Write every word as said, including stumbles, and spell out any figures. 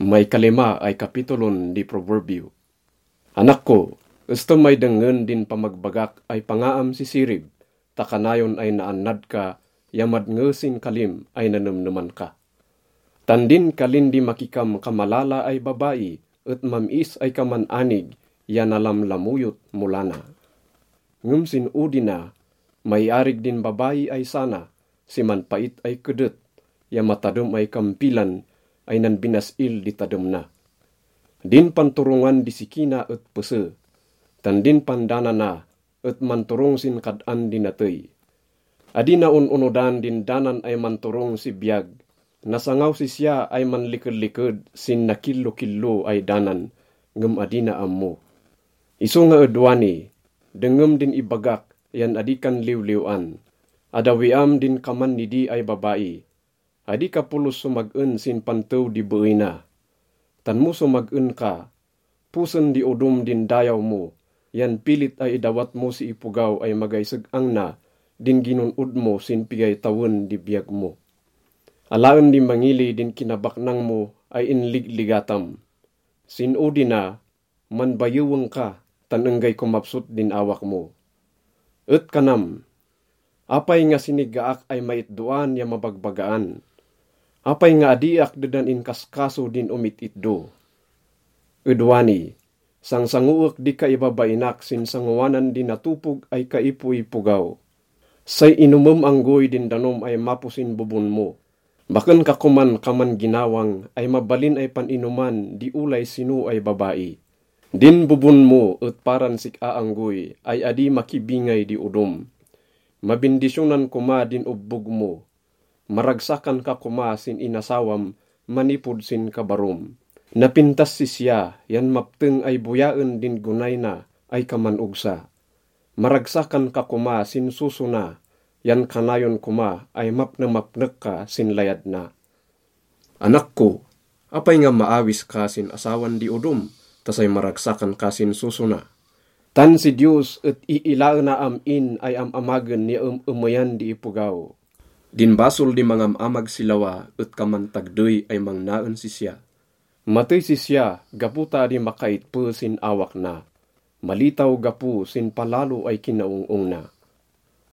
May kalima ay kapitulon di Proverbio. Anak ko, gusto may dengen din pamagbagak ay pangaam si sirib, takanayon ay naanad ka, yamad ngesin kalim ay nanamnaman ka. Tandin kalin di makikam kamalala ay babae, at mamis ay kamananig, yan alam lamuyot mulana. Ngumsin udina, may arig din babae ay sana, si manpait ay kedet, ya matadom ay kampilan, ay nan binasil di tadom na. Din panturungan di sikina at pese, tan din pandana na, at manturong sin kadan din natay. Adi na un-unodan din danan ay manturong si biyag, nasangaw si siya ay manlikod-likod, sin nakilo-kilo ay danan, ngem adi na ammo. Iso nga adwani, dengem din ibagak, yan adikan liw-liwan. Adawiam din kaman nidi ay babae. Adi ka pulos sumag-un sin pantaw di buina. Tan mo sumag-un ka, pusen di udum din dayaw mo, yan pilit ay idawat mo si ipugaw ay magaysag ang na, din ginunod mo sin pigay tawon di biyag mo. Alaan di mangili din kinabaknang mo ay inligligatam. Sin udi na, manbayuwang ka, tanenggay kumapsut din awak mo. Ut kanam, apay nga sinigaak ay maitduan ya mabagbagaan. Apay nga adiak dedan in kaskaso din umititdo. Udwani, sang sanguak di ka ibabainak sin sanguwanan din natupog ay kaipu-ipugaw. Say inumum anggoy din danom ay mapusin bubun mo. Baken kakuman kaman ginawang ay mabalin ay paninuman di ulay sinu ay babae. Din bubun mo at paran sik aanggoy ay adi makibingay di udom. Mabindisyonan kuma din ubbog mo. Maragsakan ka kuma sin inasawam, manipod sin kabarom. Napintas si siya, yan mapteng ay buyaan din gunay na, ay kamanugsa. Maragsakan ka kuma sin susuna, yan kanayon kuma, ay map na mapnek ka sin layad na. Anak ko, apay nga maawis ka sin asawan di udom, tasay maragsakan ka sin susuna. Tan si Diyos at iilaan na amin ay amamagan ni um umayan di ipugaw. Din basol di mga amag silawa at kamantagdoy ay mangnaan si siya. Matay si siya, gaputa di makait po sin awak na. Malitaw gapu sin palalo ay kinaungong na.